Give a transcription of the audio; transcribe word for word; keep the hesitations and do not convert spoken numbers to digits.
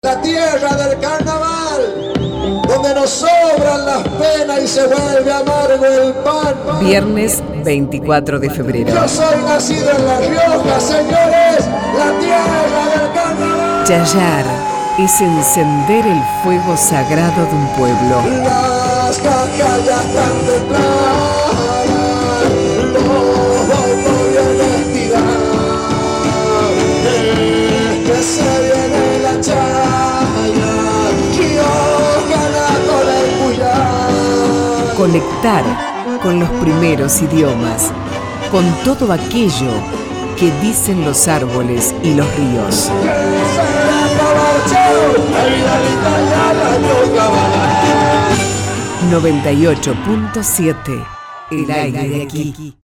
La tierra del carnaval, donde nos sobran las penas y se vuelve amargo el pan. Viernes veinticuatro de febrero. Yo soy nacido en La Rioja, señores, la tierra del carnaval. Yayar es encender el fuego sagrado de un pueblo. Las cascas ya están templadas, los bombos vienen tirados, es que se viene la chaya, Riojana con el Puyal. Conectar con los primeros idiomas, con todo aquello que dicen los árboles y los ríos. noventa y ocho punto siete El aire de aquí.